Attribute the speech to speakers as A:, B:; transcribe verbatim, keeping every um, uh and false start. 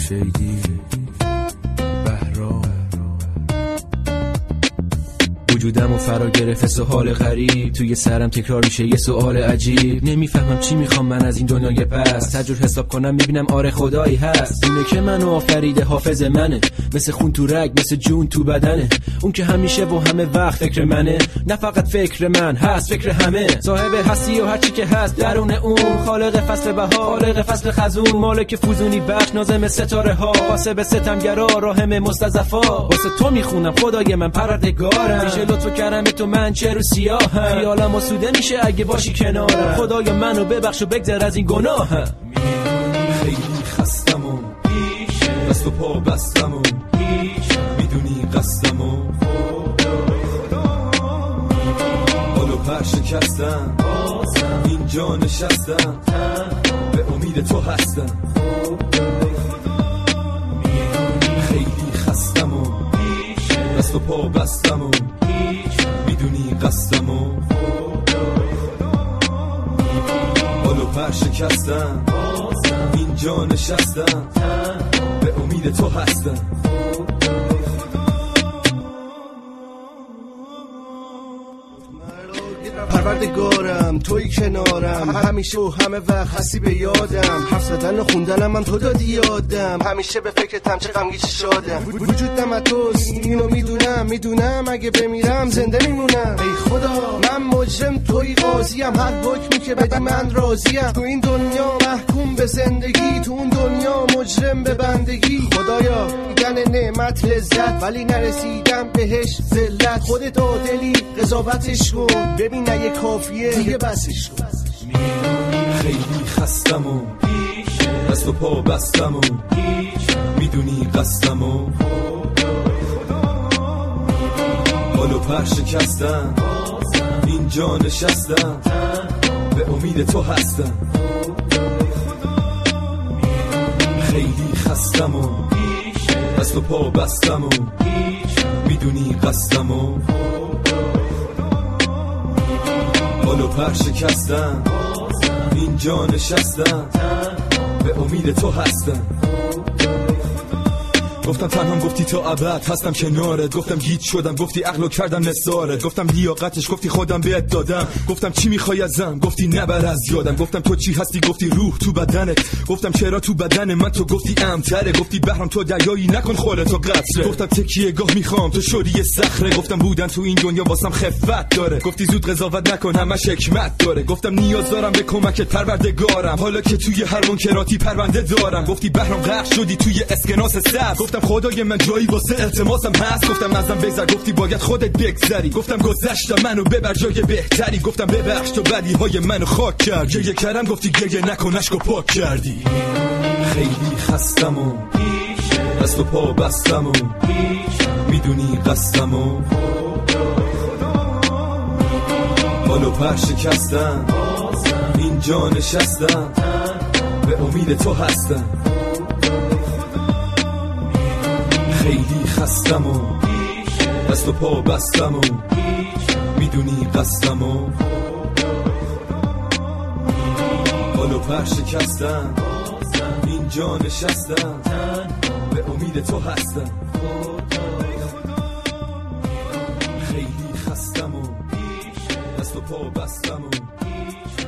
A: شیدی بهرام وجودم و فرا گرفت سوال غریب توی سرم تکرار میشه یه سوال عجیب نمیفهمم چی میخوام من از این دنیای پس تجربه حساب کنم میبینم آره خدایی هست اونه که منو آفریده حافظ منه مثل خون تو رگ مثل جون تو بدنه اون که همیشه و همه وقت فکر منه نه فقط فکر من هست فکر همه صاحب هستی و هرچی که هست درون اون خالق فصل بهار خالق فصل خزون مالک فوزونی بخش نازم ستاره ها قاسب ستمگرا راهم مستضعفا واسه تو میخونم خدای من پروردگارم میشه لطف و کرم تو من چه رو سیاهم خیالم آسوده میشه اگه باشی کنارم خدایا منو ببخش و بگذر از این گناهم
B: خیلی خستم و دست و پا بستم و میدونی قصدم و حال و پر شکستم اینجا نشستم به امید تو هستم خیلی خستم و دست و پا بستم و میدونی قصدم و حال و پر شکستم اینجا نشستم به امید تو هستم
C: پروردگارم توی کنارم همیشه و همه وقت هستی به یادم حرف زدن و خوندنم من تو دادی یادم همیشه به فکرتم چه غمگین شادم وجودم از توست اینو میدونم میدونم اگه بمیرم زنده میمونم ای خدا من مجرم توی قاضیم هر حکمی که بدی من راضیم تو این دنیا محکوم به زندگی تو اون دنیا مجرم به بندگی خدایا میگن نعمت لذت ولی نرسیدم بهش ذلت خودت عادلی قضاوتش کن ببین اگه کافیه دیگه بسش کن
B: خیلی خستم و دست و پا بستم و میدونی قصدم و حال و پر شکستم اینجا نشستم به امید تو هستم خیلی خستم و دست و پا بستم و میدونی قصدم و حال و پر شکستم اینجا نشستم به امید تو هستم گفتم تنهام گفتی تا ابد هستم کنارت گفتم گیج شدم گفتی عقلو کردم نثارت گفتم لیاقتش گفتی خودم بهت دادم گفتم چی میخوای ازم گفتی نبر از یادم گفتم تو چی هستی گفتی روح تو بدنت گفتم چرا تو بدن من تو گفتی امتره گفتی بهرام تو دریایی نکن خودتو قطره گفتم تکیه گاه میخوام تو شدی یه صخره گفتم بودن تو این دنیا واسم خفت داره گفتی زود قضاوت نکن همش حکمت داره گفتم نیاز دارم به کمکت پروردگارم حالا که توی هر منکراتی پرونده دارم گفتی بهرام غرق شدی توی اسکناس سبز گفتم خدای من جایی واسه التماسم هست گفتم ازم بگذر گفتی باید خودت بگذری گفتم گذشتم منو ببر جای بهتری گفتم ببخش تو بدی های منو خاک کرد گریه کردم گفتی گریه نکن اشکو پاک کردی خیلی خستم و دست و پا بستم و میدونی قصدم و حال و پر شکستم اینجا نشستم به امید تو هستم خیلی خستم و دست و پا بستم و میدونی قصدم و حال و پر شکستم اینجا نشستم به امید تو هستم خیلی خستم و دست و پا بستم و